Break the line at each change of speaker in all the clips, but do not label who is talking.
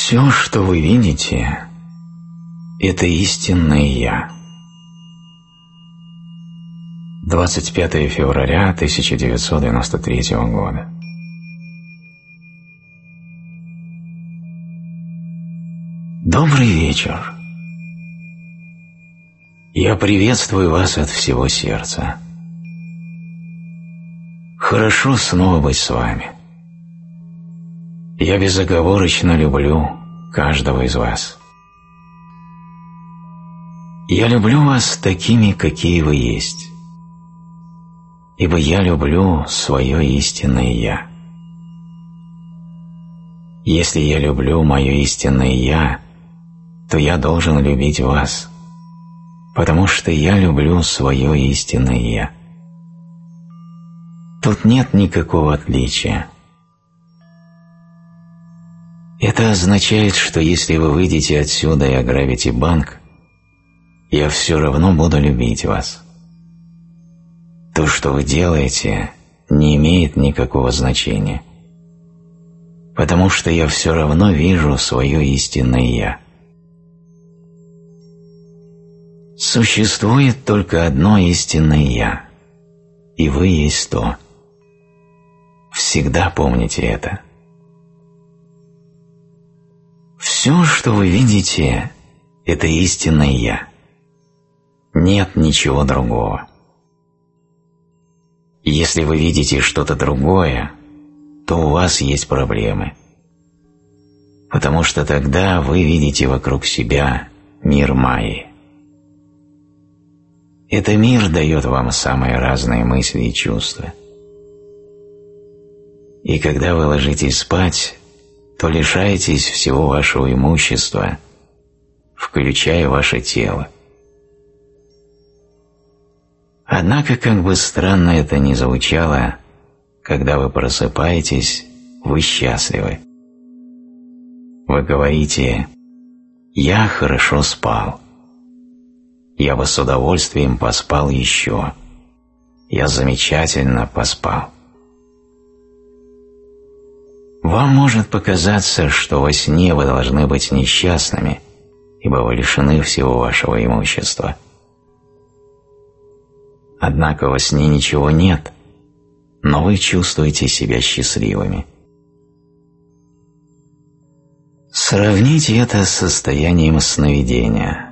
Все, что вы видите, это истинное Я. 25 февраля 1993 года. Добрый вечер. Я приветствую вас от всего сердца. Хорошо снова быть с вами. Я безоговорочно люблю каждого из вас. Я люблю вас такими, какие вы есть, ибо я люблю свое истинное Я. Если я люблю мое истинное Я, то я должен любить вас, потому что я люблю свое истинное Я. Тут нет никакого отличия. Это означает, что если вы выйдете отсюда и ограбите банк, я все равно буду любить вас. То, что вы делаете, не имеет никакого значения, потому что я все равно вижу свое истинное Я. Существует только одно истинное Я, и вы есть то. Всегда помните это. Все, что вы видите, это истинное Я. Нет ничего другого. Если вы видите что-то другое, то у вас есть проблемы, потому что тогда вы видите вокруг себя мир Майи. Этот мир дает вам самые разные мысли и чувства. И когда вы ложитесь спать, то лишаетесь всего вашего имущества, включая ваше тело. Однако, как бы странно это ни звучало, когда вы просыпаетесь, вы счастливы. Вы говорите: «Я хорошо спал. Я бы с удовольствием поспал еще. Я замечательно поспал». Вам может показаться, что во сне вы должны быть несчастными, ибо вы лишены всего вашего имущества. Однако во сне ничего нет, но вы чувствуете себя счастливыми. Сравните это с состоянием сновидения.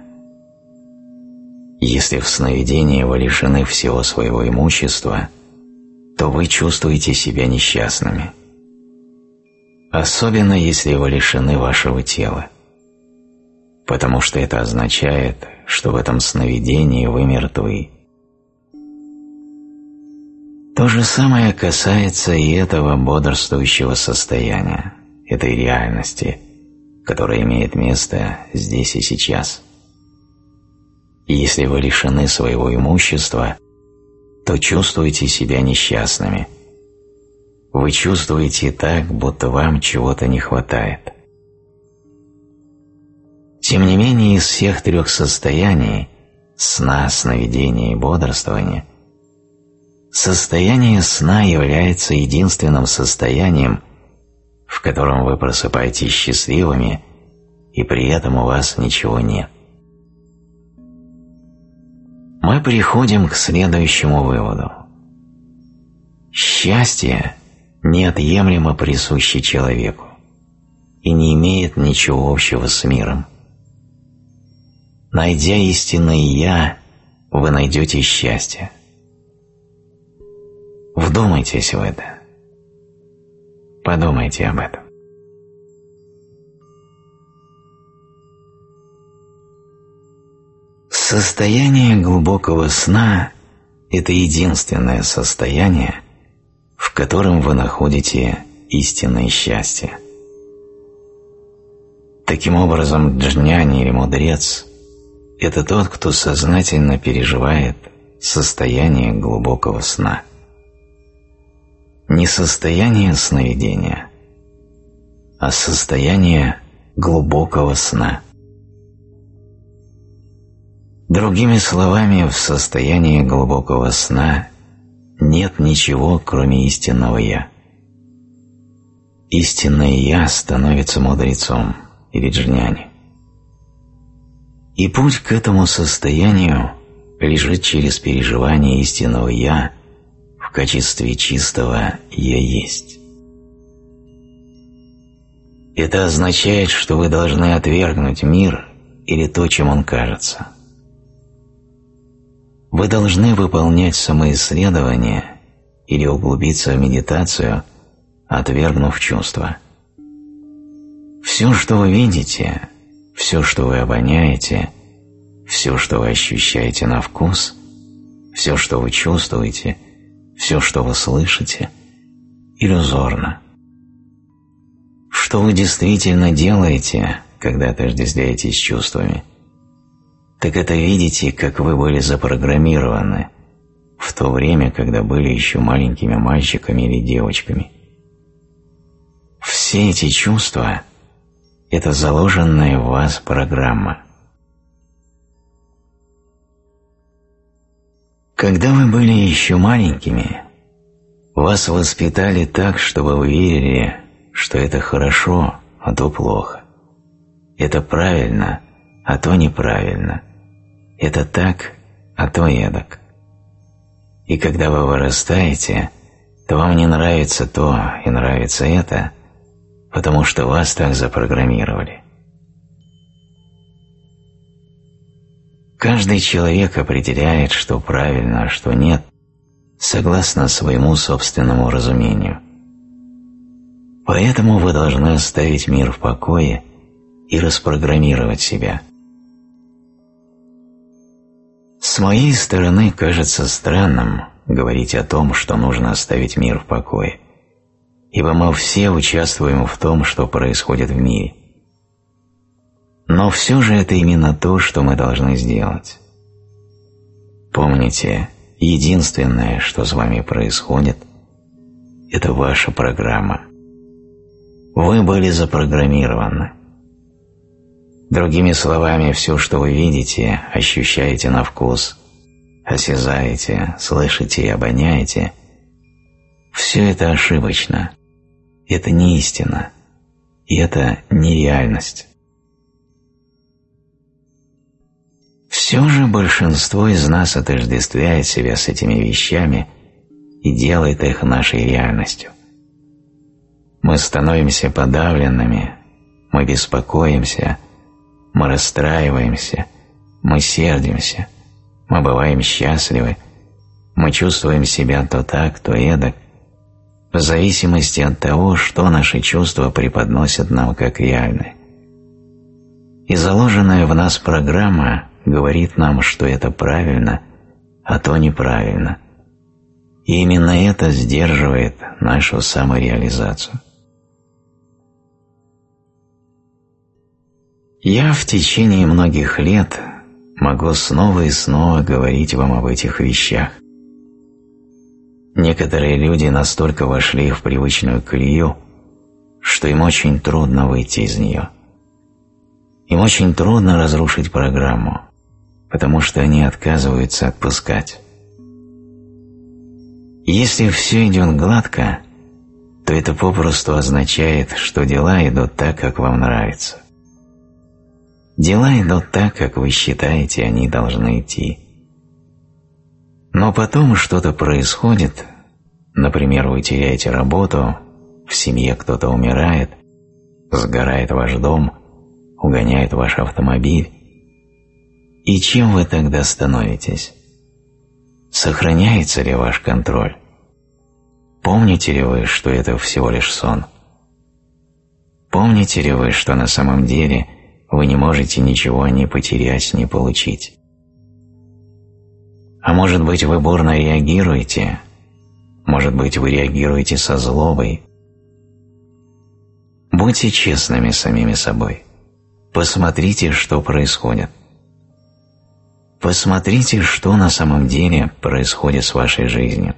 Если в сновидении вы лишены всего своего имущества, то вы чувствуете себя несчастными. Особенно если вы лишены вашего тела, потому что это означает, что в этом сновидении вы мертвы. То же самое касается и этого бодрствующего состояния, этой реальности, которая имеет место здесь и сейчас. И если вы лишены своего имущества, то чувствуете себя несчастными. Вы чувствуете так, будто вам чего-то не хватает. Тем не менее, из всех трех состояний – сна, сновидения и бодрствования – состояние сна является единственным состоянием, в котором вы просыпаетесь счастливыми, и при этом у вас ничего нет. Мы приходим к следующему выводу. Счастье неотъемлемо присуще человеку и не имеет ничего общего с миром. Найдя истинное «Я», вы найдете счастье. Вдумайтесь в это. Подумайте об этом. Состояние глубокого сна – это единственное состояние, в котором вы находите истинное счастье. Таким образом, джняни или мудрец – это тот, кто сознательно переживает состояние глубокого сна. Не состояние сновидения, а состояние глубокого сна. Другими словами, в состоянии глубокого сна нет ничего, кроме истинного «Я». Истинное «Я» становится мудрецом, или джняни. И путь к этому состоянию лежит через переживание истинного «Я» в качестве чистого «Я есть». Это означает, что вы должны отвергнуть мир или то, чем он кажется. Вы должны выполнять самоисследование или углубиться в медитацию, отвергнув чувства. Все, что вы видите, все, что вы обоняете, все, что вы ощущаете на вкус, все, что вы чувствуете, все, что вы слышите, иллюзорно. Что вы действительно делаете, когда отождествляетесь с чувствами, так это видите, как вы были запрограммированы в то время, когда были еще маленькими мальчиками или девочками. Все эти чувства – это заложенная в вас программа. Когда вы были еще маленькими, вас воспитали так, чтобы вы верили, что это хорошо, а то плохо. Это правильно, а то неправильно. Это так, а то эдак. И когда вы вырастаете, то вам не нравится то и нравится это, потому что вас так запрограммировали. Каждый человек определяет, что правильно, а что нет, согласно своему собственному разумению. Поэтому вы должны оставить мир в покое и распрограммировать себя. С моей стороны кажется странным говорить о том, что нужно оставить мир в покое, ибо мы все участвуем в том, что происходит в мире. Но все же это именно то, что мы должны сделать. Помните, единственное, что с вами происходит, это ваша программа. Вы были запрограммированы. Другими словами, все, что вы видите, ощущаете на вкус, осязаете, слышите и обоняете, все это ошибочно, это не истина, и это не реальность. Все же большинство из нас отождествляет себя с этими вещами и делает их нашей реальностью. Мы становимся подавленными, мы беспокоимся, мы расстраиваемся, мы сердимся, мы бываем счастливы, мы чувствуем себя то так, то эдак, в зависимости от того, что наши чувства преподносят нам как реальное. И заложенная в нас программа говорит нам, что это правильно, а то неправильно. И именно это сдерживает нашу самореализацию. Я в течение многих лет могу снова и снова говорить вам об этих вещах. Некоторые люди настолько вошли в привычную колею, что им очень трудно выйти из нее. Им очень трудно разрушить программу, потому что они отказываются отпускать. Если все идет гладко, то это попросту означает, что дела идут так, как вам нравится. Дела идут так, как вы считаете, они должны идти. Но потом что-то происходит, например, вы теряете работу, в семье кто-то умирает, сгорает ваш дом, угоняет ваш автомобиль. И чем вы тогда становитесь? Сохраняется ли ваш контроль? Помните ли вы, что это всего лишь сон? Помните ли вы, что на самом деле вы не можете ничего ни потерять, ни получить? А может быть, вы бурно реагируете? Может быть, вы реагируете со злобой? Будьте честными с самими собой. Посмотрите, что происходит. Посмотрите, что на самом деле происходит с вашей жизнью.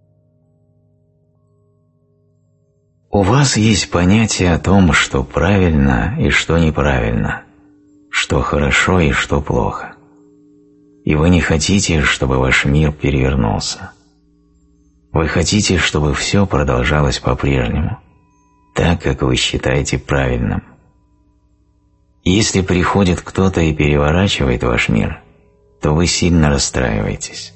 У вас есть понятие о том, что правильно и что неправильно, что хорошо и что плохо. И вы не хотите, чтобы ваш мир перевернулся. Вы хотите, чтобы все продолжалось по-прежнему, так, как вы считаете правильным. Если приходит кто-то и переворачивает ваш мир, то вы сильно расстраиваетесь.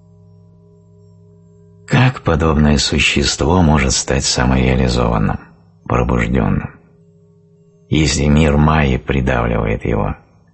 Как подобное существо может стать самореализованным, пробужденным, если мир Майи придавливает его?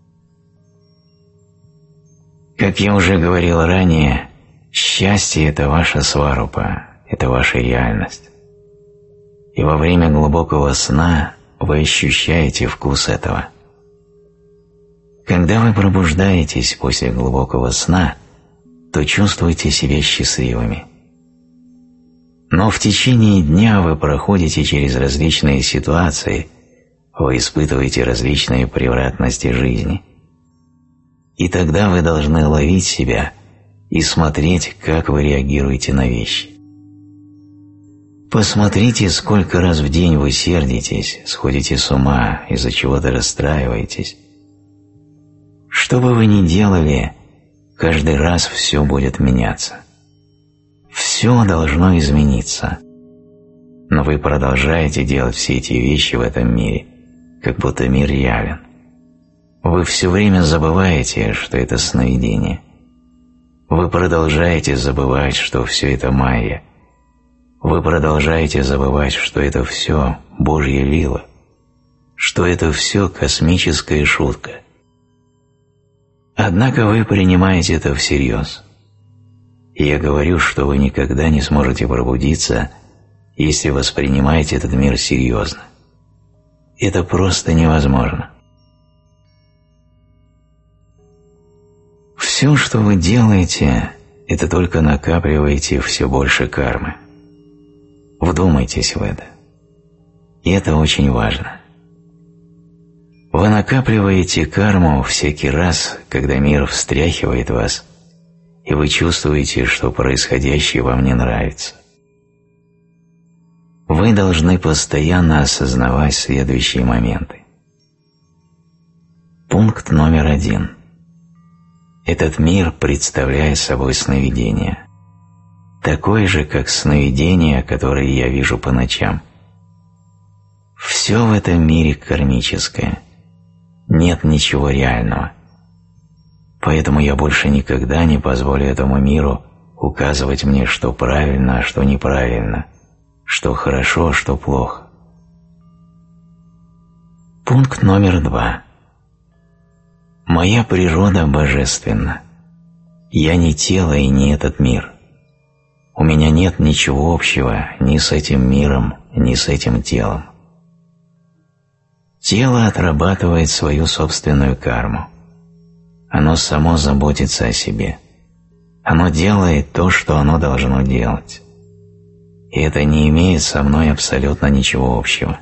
Как я уже говорил ранее, счастье – это ваша сварупа, это ваша реальность. И во время глубокого сна вы ощущаете вкус этого. Когда вы пробуждаетесь после глубокого сна, то чувствуете себя счастливыми. Но в течение дня вы проходите через различные ситуации, вы испытываете различные превратности жизни. И тогда вы должны ловить себя и смотреть, как вы реагируете на вещи. Посмотрите, сколько раз в день вы сердитесь, сходите с ума, из-за чего-то расстраиваетесь. Что бы вы ни делали, каждый раз все будет меняться. Все должно измениться. Но вы продолжаете делать все эти вещи в этом мире, как будто мир реален. Вы все время забываете, что это сновидение. Вы продолжаете забывать, что все это майя. Вы продолжаете забывать, что это все Божья лила, что это все космическая шутка. Однако вы принимаете это всерьез. И я говорю, что вы никогда не сможете пробудиться, если воспринимаете этот мир серьезно. Это просто невозможно. Все, что вы делаете, это только накапливаете все больше кармы. Вдумайтесь в это. И это очень важно. Вы накапливаете карму всякий раз, когда мир встряхивает вас, и вы чувствуете, что происходящее вам не нравится. Вы должны постоянно осознавать следующие моменты. Пункт номер 1. Этот мир представляет собой сновидение, такое же, как сновидение, которое я вижу по ночам. Все в этом мире кармическое, нет ничего реального. Поэтому я больше никогда не позволю этому миру указывать мне, что правильно, а что неправильно, что хорошо, а что плохо. Пункт номер 2. Моя природа божественна. Я не тело и не этот мир. У меня нет ничего общего ни с этим миром, ни с этим телом. Тело отрабатывает свою собственную карму. Оно само заботится о себе. Оно делает то, что оно должно делать. И это не имеет со мной абсолютно ничего общего.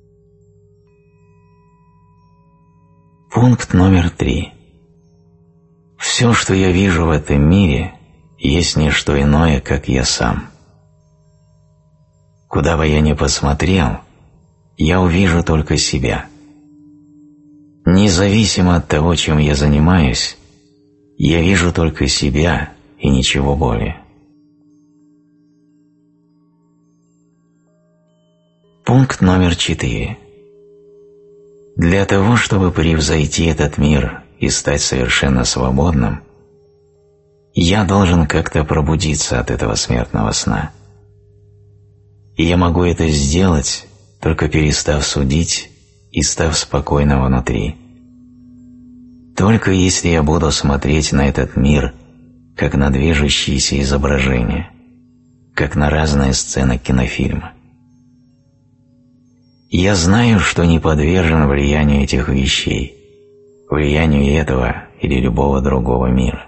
Пункт номер 3. Все, что я вижу в этом мире, есть не что иное, как я сам. Куда бы я ни посмотрел, я увижу только себя. Независимо от того, чем я занимаюсь, я вижу только себя и ничего более. Пункт номер 4. Для того, чтобы превзойти этот мир и стать совершенно свободным, я должен как-то пробудиться от этого смертного сна. И я могу это сделать, только перестав судить и став спокойным внутри. Только если я буду смотреть на этот мир, как на движущиеся изображения, как на разные сцены кинофильма. Я знаю, что не подвержен влиянию этих вещей, влиянию этого или любого другого мира.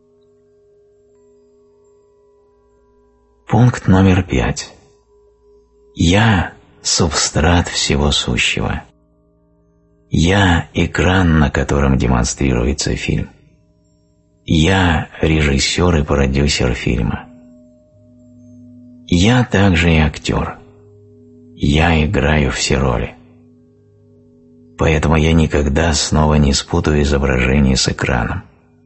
Пункт номер 5. Я – субстрат всего сущего. Я – экран, на котором демонстрируется фильм. Я – режиссер и продюсер фильма. Я также и актер. Я играю все роли. Поэтому я никогда снова не спутаю изображение с экраном.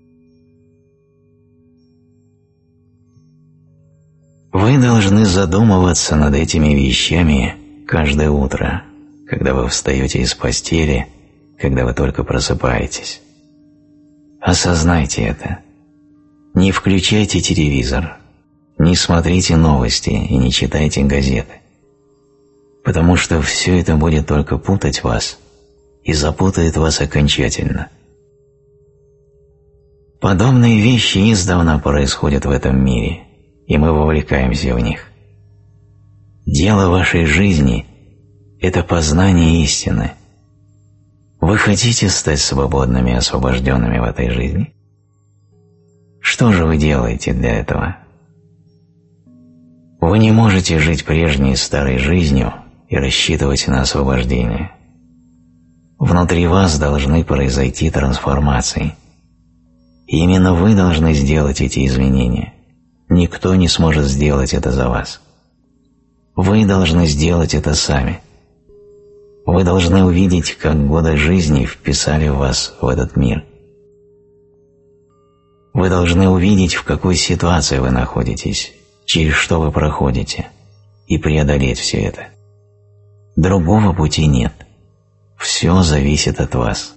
Вы должны задумываться над этими вещами каждое утро, когда вы встаете из постели, когда вы только просыпаетесь. Осознайте это. Не включайте телевизор, не смотрите новости и не читайте газеты, потому что все это будет только путать вас и запутает вас окончательно. Подобные вещи издавна происходят в этом мире, и мы вовлекаемся в них. Дело вашей жизни – это познание истины. Вы хотите стать свободными и освобожденными в этой жизни? Что же вы делаете для этого? Вы не можете жить прежней старой жизнью и рассчитывать на освобождение. Внутри вас должны произойти трансформации. И именно вы должны сделать эти изменения. Никто не сможет сделать это за вас. Вы должны сделать это сами. Вы должны увидеть, как годы жизни вписали вас в этот мир. Вы должны увидеть, в какой ситуации вы находитесь, через что вы проходите, и преодолеть все это. Другого пути нет. Все зависит от вас.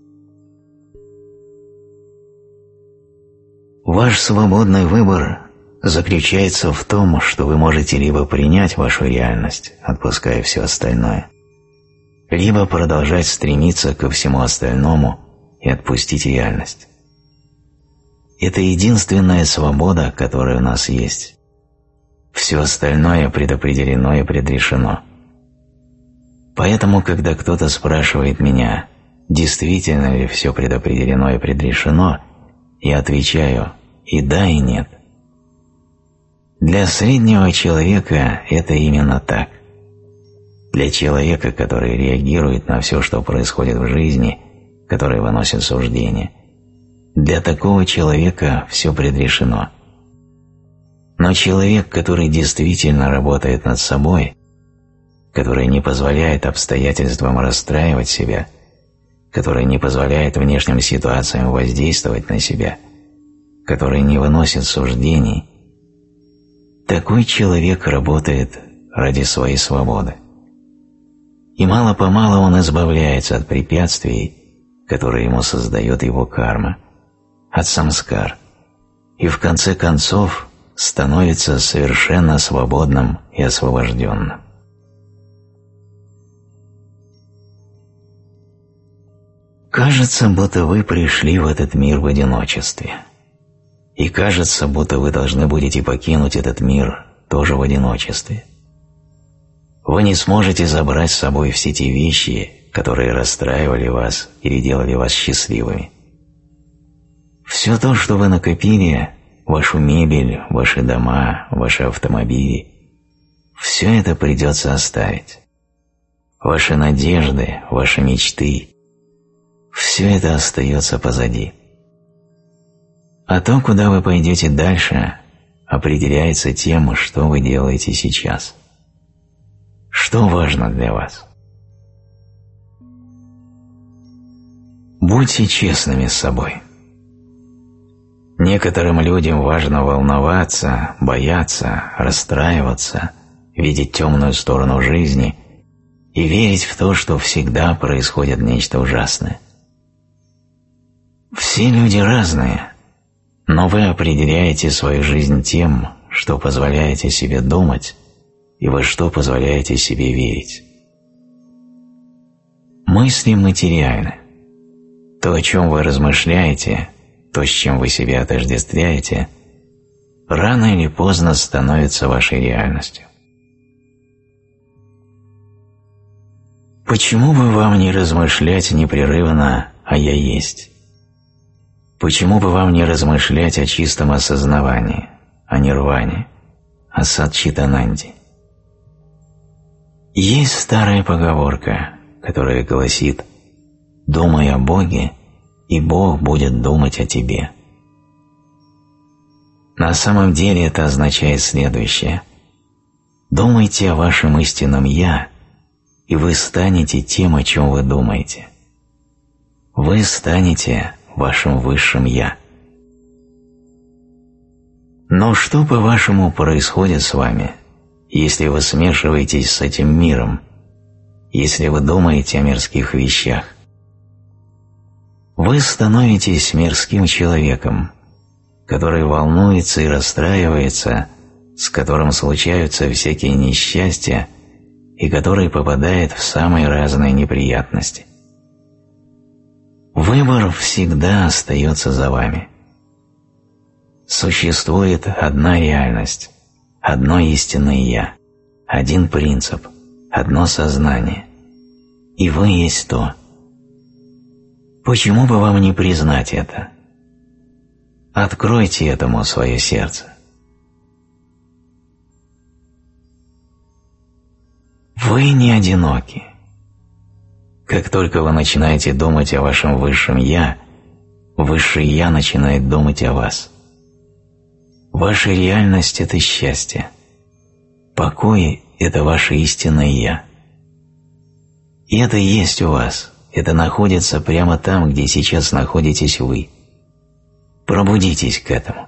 Ваш свободный выбор заключается в том, что вы можете либо принять вашу реальность, отпуская все остальное, либо продолжать стремиться ко всему остальному и отпустить реальность. Это единственная свобода, которая у нас есть. Все остальное предопределено и предрешено. Поэтому, когда кто-то спрашивает меня, действительно ли все предопределено и предрешено, я отвечаю и да, и нет. Для среднего человека это именно так. Для человека, который реагирует на все, что происходит в жизни, который выносит суждения, для такого человека все предрешено. Но человек, который действительно работает над собой, который не позволяет обстоятельствам расстраивать себя, который не позволяет внешним ситуациям воздействовать на себя, который не выносит суждений, такой человек работает ради своей свободы. И мало-помалу он избавляется от препятствий, которые ему создает его карма, от самскар, и в конце концов становится совершенно свободным и освобожденным. Кажется, будто вы пришли в этот мир в одиночестве. И кажется, будто вы должны будете покинуть этот мир тоже в одиночестве. Вы не сможете забрать с собой все те вещи, которые расстраивали вас или делали вас счастливыми. Все то, что вы накопили, вашу мебель, ваши дома, ваши автомобили, все это придется оставить. Ваши надежды, ваши мечты, все это остается позади. А то, куда вы пойдете дальше, определяется тем, что вы делаете сейчас. Что важно для вас? Будьте честными с собой. Некоторым людям важно волноваться, бояться, расстраиваться, видеть темную сторону жизни и верить в то, что всегда происходит нечто ужасное. Все люди разные, но вы определяете свою жизнь тем, что позволяете себе думать и во что позволяете себе верить. Мысли материальны. То, о чем вы размышляете, то, с чем вы себя отождествляете, рано или поздно становится вашей реальностью. Почему бы вам не размышлять непрерывно «а я есть»? Почему бы вам не размышлять о чистом осознавании, о нирване, о садчитананде? Есть старая поговорка, которая гласит «Думай о Боге, и Бог будет думать о тебе». На самом деле это означает следующее. Думайте о вашем истинном «Я», и вы станете тем, о чем вы думаете. Вы станете вашим высшим «Я». Но что, по-вашему, происходит с вами, если вы смешиваетесь с этим миром, если вы думаете о мирских вещах, Вы становитесь мирским человеком, который волнуется и расстраивается, с которым случаются всякие несчастья и который попадает в самые разные неприятности. Выбор всегда остается за вами. Существует одна реальность, одно истинное «Я», один принцип, одно сознание, и вы есть то. Почему бы вам не признать это? Откройте этому свое сердце. Вы не одиноки. Как только вы начинаете думать о вашем высшем «Я», высшее «Я» начинает думать о вас. Ваша реальность – это счастье. Покой – это ваше истинное «Я». И это есть у вас, это находится прямо там, где сейчас находитесь вы. Пробудитесь к этому.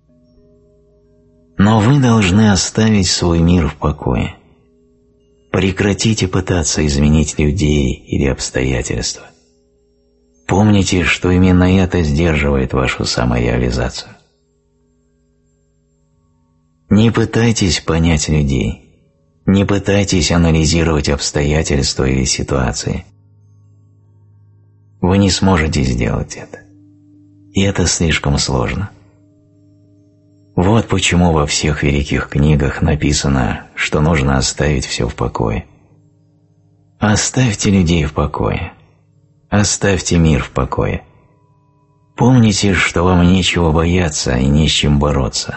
Но вы должны оставить свой мир в покое. Прекратите пытаться изменить людей или обстоятельства. Помните, что именно это сдерживает вашу самореализацию. Не пытайтесь понять людей, не пытайтесь анализировать обстоятельства или ситуации. Вы не сможете сделать это. И это слишком сложно. Вот почему во всех великих книгах написано, что нужно оставить все в покое. Оставьте людей в покое. Оставьте мир в покое. Помните, что вам нечего бояться и не с чем бороться.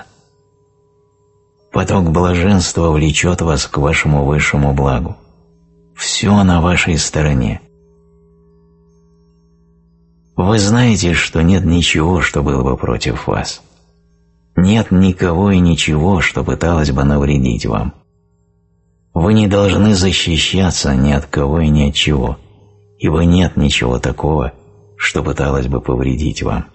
Поток блаженства влечет вас к вашему высшему благу. Все на вашей стороне. Вы знаете, что нет ничего, что было бы против вас. Нет никого и ничего, что пыталось бы навредить вам. Вы не должны защищаться ни от кого и ни от чего, ибо нет ничего такого, что пыталось бы повредить вам.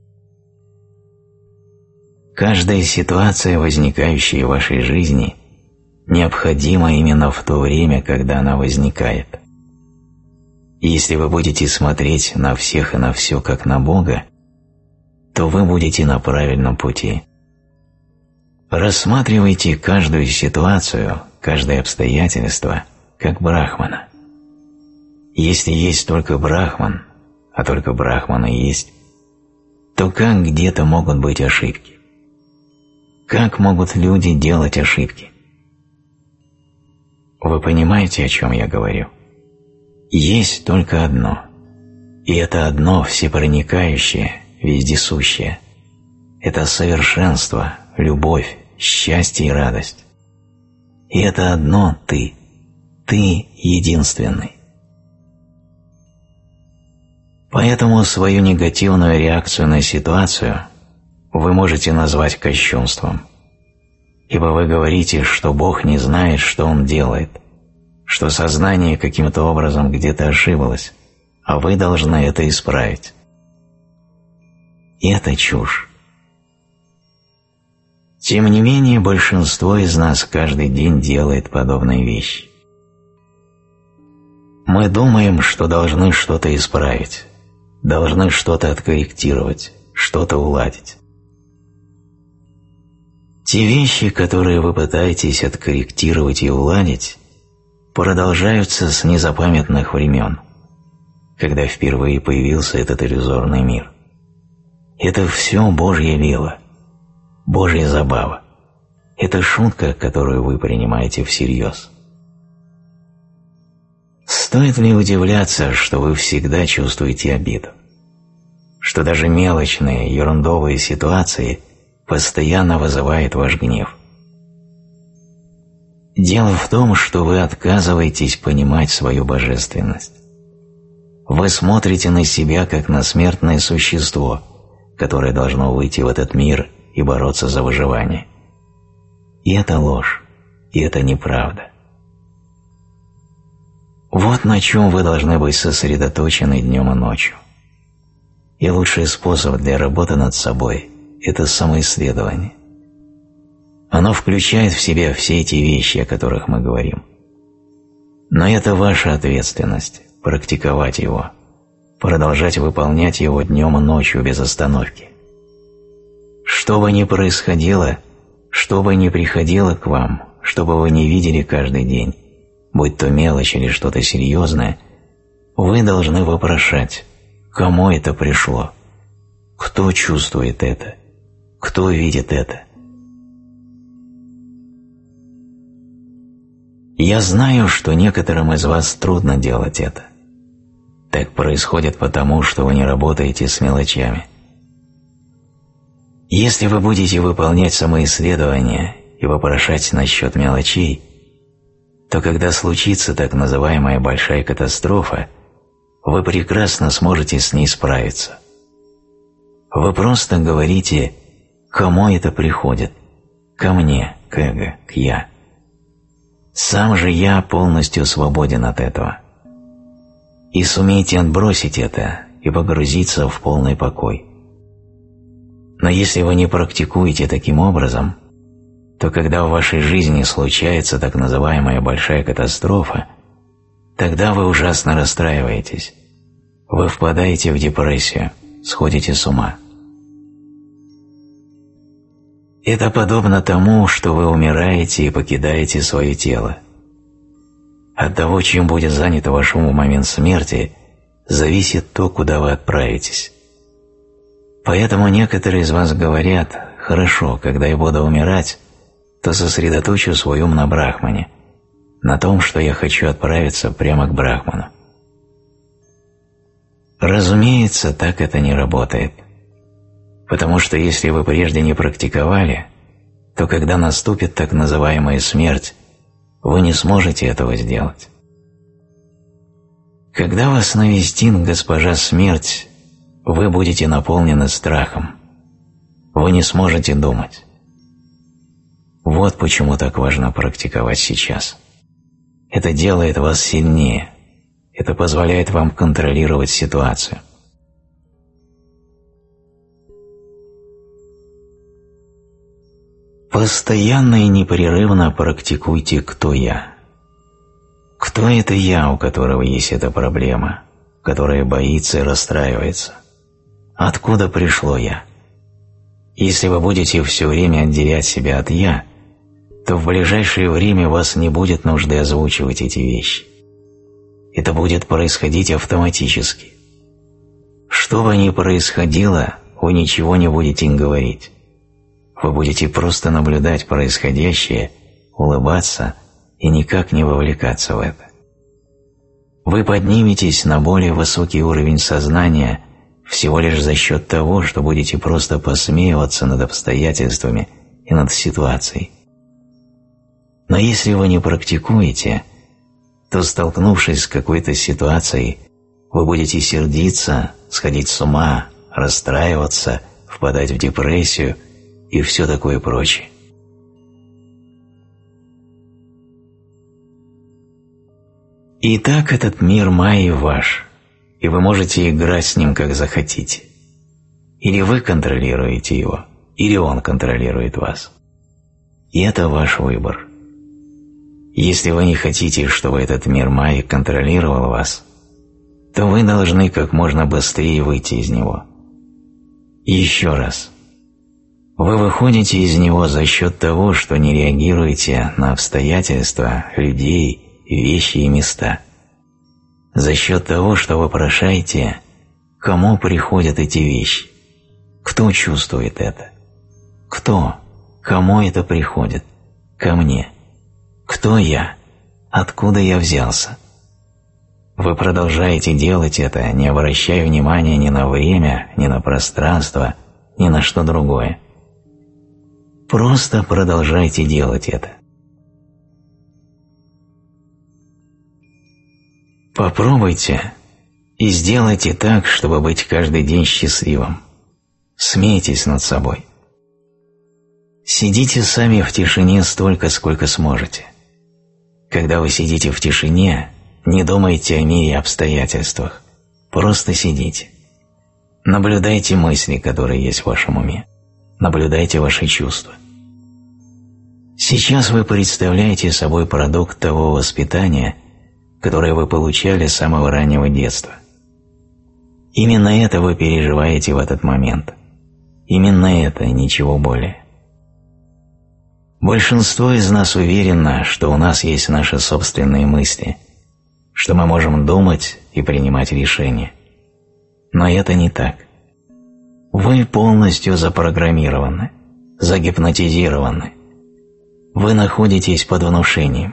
Каждая ситуация, возникающая в вашей жизни, необходима именно в то время, когда она возникает. И если вы будете смотреть на всех и на все как на Бога, то вы будете на правильном пути. Рассматривайте каждую ситуацию, каждое обстоятельство как Брахмана. Если есть только Брахман, а только Брахмана есть, то как где-то могут быть ошибки? Как могут люди делать ошибки? Вы понимаете, о чем я говорю? Есть только одно, и это одно всепроникающее, вездесущее. Это совершенство, любовь, счастье и радость. И это одно ты. Ты единственный. Поэтому свою негативную реакцию на ситуацию вы можете назвать кощунством. Ибо вы говорите, что Бог не знает, что Он делает, что сознание каким-то образом где-то ошиблось, а вы должны это исправить. И это чушь. Тем не менее, большинство из нас каждый день делает подобные вещи. Мы думаем, что должны что-то исправить, должны что-то откорректировать, что-то уладить. Те вещи, которые вы пытаетесь откорректировать и уладить, продолжаются с незапамятных времен, когда впервые появился этот иллюзорный мир. Это все Божья лила, Божья забава. Это шутка, которую вы принимаете всерьез. Стоит ли удивляться, что вы всегда чувствуете обиду? Что даже мелочные, ерундовые ситуации постоянно вызывают ваш гнев? Дело в том, что вы отказываетесь понимать свою божественность. Вы смотрите на себя как на смертное существо, которое должно выйти в этот мир и бороться за выживание. И это ложь, и это неправда. Вот на чем вы должны быть сосредоточены днем и ночью. И лучший способ для работы над собой – это самоисследование. Оно включает в себя все эти вещи, о которых мы говорим. Но это ваша ответственность – практиковать его. продолжать выполнять его днем и ночью без остановки. Что бы ни происходило, что бы ни приходило к вам, что бы вы ни видели каждый день, будь то мелочь или что-то серьезное, вы должны вопрошать, кому это пришло, кто чувствует это, кто видит это. Я знаю, что некоторым из вас трудно делать это. Так происходит потому, что вы не работаете с мелочами. Если вы будете выполнять самоисследование и вопрошать насчет мелочей, то когда случится так называемая большая катастрофа, вы прекрасно сможете с ней справиться. Вы просто говорите, кому это приходит, ко мне, к эго, к я. Сам же я полностью свободен от этого. И сумейте отбросить это и погрузиться в полный покой. Но если вы не практикуете таким образом, то когда в вашей жизни случается так называемая большая катастрофа, тогда вы ужасно расстраиваетесь. Вы впадаете в депрессию, сходите с ума. Это подобно тому, что вы умираете и покидаете свое тело. От того, чем будет занят ваш ум в момент смерти, зависит то, куда вы отправитесь. Поэтому некоторые из вас говорят: «Хорошо, когда я буду умирать, то сосредоточу свой ум на Брахмане, на том, что я хочу отправиться прямо к Брахману». Разумеется, так это не работает. Потому что если вы прежде не практиковали, то когда наступит так называемая смерть, вы не сможете этого сделать. Когда вас навестит госпожа смерть, вы будете наполнены страхом. Вы не сможете думать. Вот почему так важно практиковать сейчас. Это делает вас сильнее. Это позволяет вам контролировать ситуацию. Постоянно и непрерывно практикуйте «Кто я?». Кто это я, у которого есть эта проблема, которая боится и расстраивается? Откуда пришло «я»? Если вы будете все время отделять себя от «я», то в ближайшее время вас не будет нужды озвучивать эти вещи. Это будет происходить автоматически. Что бы ни происходило, вы ничего не будете говорить. Вы будете просто наблюдать происходящее, улыбаться и никак не вовлекаться в это. Вы подниметесь на более высокий уровень сознания всего лишь за счет того, что будете просто посмеиваться над обстоятельствами и над ситуацией. Но если вы не практикуете, то, столкнувшись с какой-то ситуацией, вы будете сердиться, сходить с ума, расстраиваться, впадать в депрессию и все такое прочее. Итак, этот мир Майи ваш, и вы можете играть с ним как захотите. Или вы контролируете его, или он контролирует вас. И это ваш выбор. Если вы не хотите, чтобы этот мир Майи контролировал вас, то вы должны как можно быстрее выйти из него. И еще раз. Вы выходите из него за счет того, что не реагируете на обстоятельства, людей, вещи и места. За счет того, что вопрошаете, кому приходят эти вещи, кто чувствует это, кто, кому это приходит, ко мне, кто я, откуда я взялся. Вы продолжаете делать это, не обращая внимания ни на время, ни на пространство, ни на что другое. Просто продолжайте делать это. Попробуйте и сделайте так, чтобы быть каждый день счастливым. Смейтесь над собой. Сидите сами в тишине столько, сколько сможете. Когда вы сидите в тишине, не думайте о мире и обстоятельствах. Просто сидите. Наблюдайте мысли, которые есть в вашем уме. Наблюдайте ваши чувства. Сейчас вы представляете собой продукт того воспитания, которое вы получали с самого раннего детства. Именно это вы переживаете в этот момент. Именно это, ничего более. Большинство из нас уверено, что у нас есть наши собственные мысли, что мы можем думать и принимать решения. Но это не так. Вы полностью запрограммированы, загипнотизированы. Вы находитесь под внушением.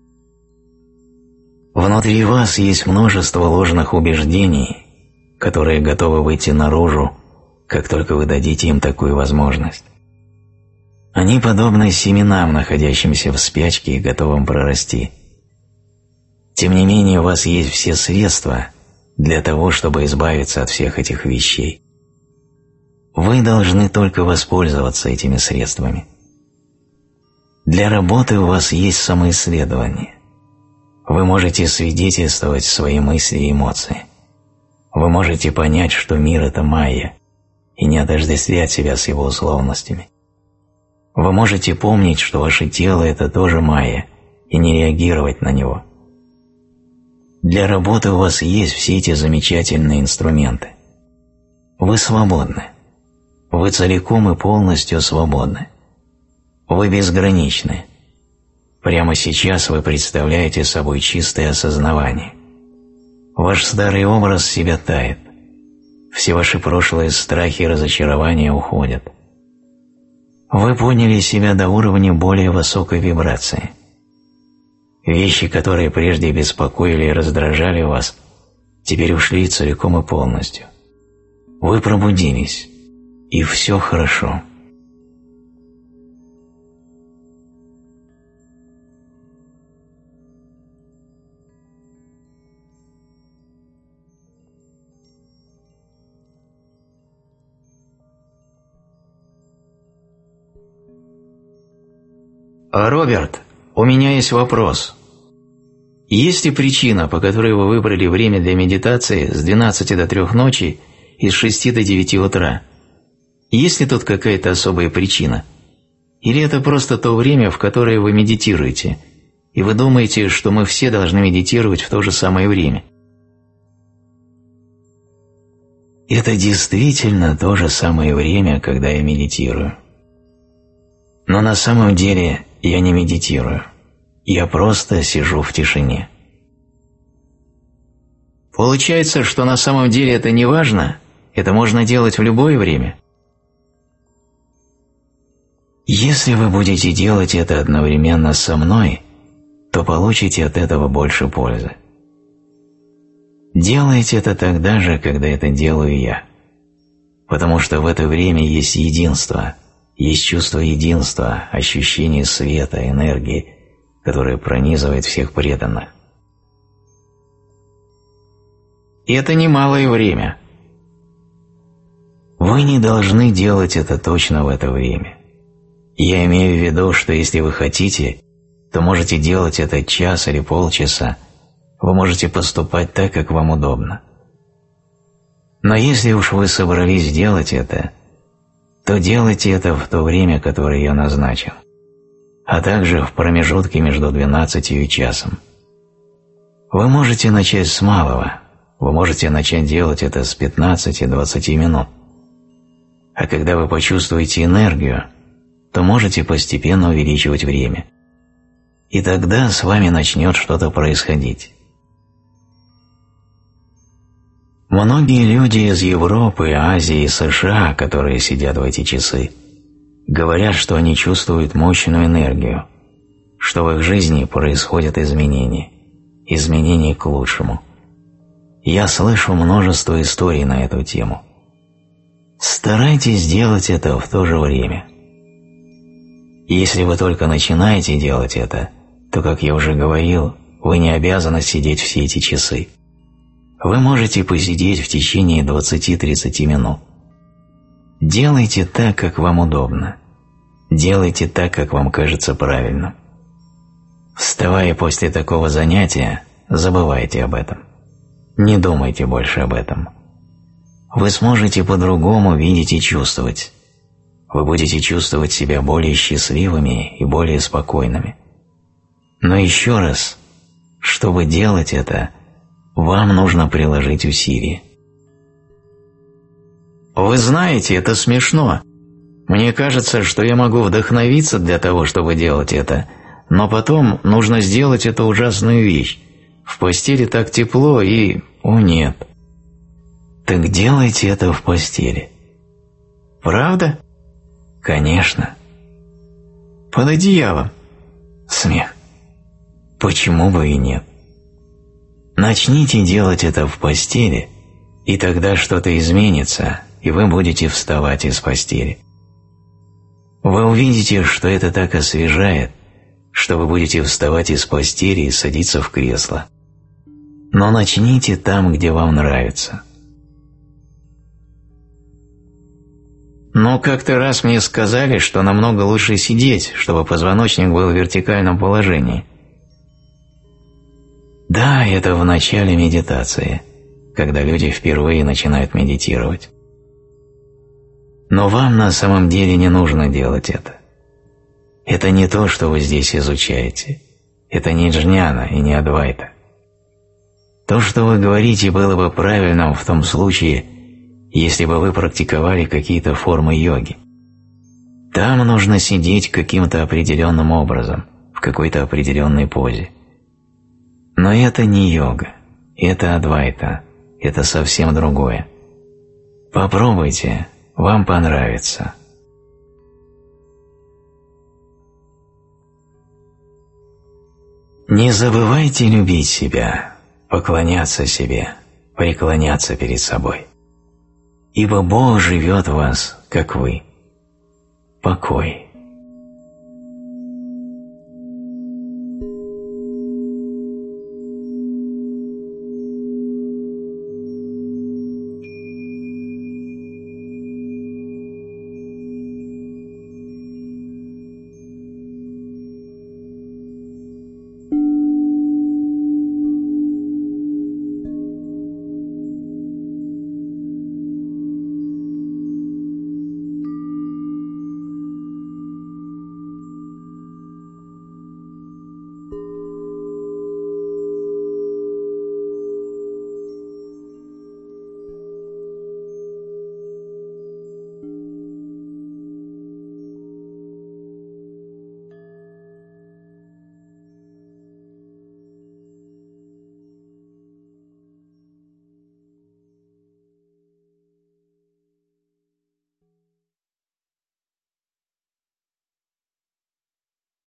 Внутри вас есть множество ложных убеждений, которые готовы выйти наружу, как только вы дадите им такую возможность. Они подобны семенам, находящимся в спячке и готовым прорасти. Тем не менее, у вас есть все средства для того, чтобы избавиться от всех этих вещей. Вы должны только воспользоваться этими средствами. Для работы у вас есть самоисследование. Вы можете свидетельствовать свои мысли и эмоции. Вы можете понять, что мир – это майя, и не отождествлять себя с его условностями. Вы можете помнить, что ваше тело – это тоже майя, и не реагировать на него. Для работы у вас есть все эти замечательные инструменты. Вы свободны. Вы целиком и полностью свободны. Вы безграничны. Прямо сейчас вы представляете собой чистое осознавание. Ваш старый образ себя тает. Все ваши прошлые страхи и разочарования уходят. Вы подняли себя до уровня более высокой вибрации. Вещи, которые прежде беспокоили и раздражали вас, теперь ушли целиком и полностью. Вы пробудились, и все хорошо.
Роберт, у меня есть вопрос. Есть ли причина, по которой вы выбрали время для медитации с 12 до 3 ночи и с 6 до 9 утра? Есть ли тут какая-то особая причина? Или это просто то время, в которое вы медитируете, и вы думаете, что мы все должны медитировать в то же самое время?
Это действительно то же самое время, когда я медитирую. Но на самом деле я не медитирую. Я просто сижу в тишине.
Получается, что на самом деле это не важно? Это можно делать в любое время?
Если вы будете делать это одновременно со мной, то получите от этого больше пользы. Делайте это тогда же, когда это делаю я. Потому что в это время есть единство, есть чувство единства, ощущение света, энергии, которое пронизывает всех преданных.
И это немалое время.
Вы не должны делать это точно в это время. Я имею в виду, что если вы хотите, то можете делать это час или полчаса, вы можете поступать так, как вам удобно. Но если уж вы собрались делать это, то делайте это в то время, которое я назначил, а также в промежутке между 12 и часом. Вы можете начать с малого, вы можете начать делать это с 15-20 минут. А когда вы почувствуете энергию, то можете постепенно увеличивать время. И тогда с вами начнет что-то происходить. Многие люди из Европы, Азии и США, которые сидят в эти часы, говорят, что они чувствуют мощную энергию, что в их жизни происходят изменения, изменения к лучшему. Я слышу множество историй на эту тему. Старайтесь делать это в то же время. Если вы только начинаете делать это, то, как я уже говорил, вы не обязаны сидеть все эти часы. Вы можете посидеть в течение 20-30 минут. Делайте так, как вам удобно. Делайте так, как вам кажется правильным. Вставая после такого занятия, забывайте об этом. Не думайте больше об этом. Вы сможете по-другому видеть и чувствовать. Вы будете чувствовать себя более счастливыми и более спокойными. Но еще раз, чтобы делать это, вам нужно приложить усилия.
Вы знаете, это смешно. Мне кажется, что я могу вдохновиться для того, чтобы делать это, но потом нужно сделать эту ужасную вещь. В постели так тепло и... О, нет. Так делайте это в постели. Правда? Конечно. Под одеялом. Смех. Почему бы и нет? Начните делать это в постели, и тогда что-то изменится, и вы будете вставать из постели. Вы увидите, что это так освежает, что вы будете вставать из постели и садиться в кресло. Но начните там, где вам нравится. Но как-то раз мне сказали, что намного лучше сидеть, чтобы позвоночник был в вертикальном положении. Да, это в начале медитации, когда люди впервые начинают медитировать. Но вам на самом деле не нужно делать это. Это не то, что вы здесь изучаете. Это не джняна и не адвайта. То, что вы говорите, было бы правильным в том случае, если бы вы практиковали какие-то формы йоги. Там нужно сидеть каким-то определенным образом, в какой-то определенной позе. Но это не йога, это адвайта, это совсем другое. Попробуйте, вам понравится. Не забывайте любить себя, поклоняться себе, преклоняться перед собой. Ибо Бог живет в вас, как вы. Покой.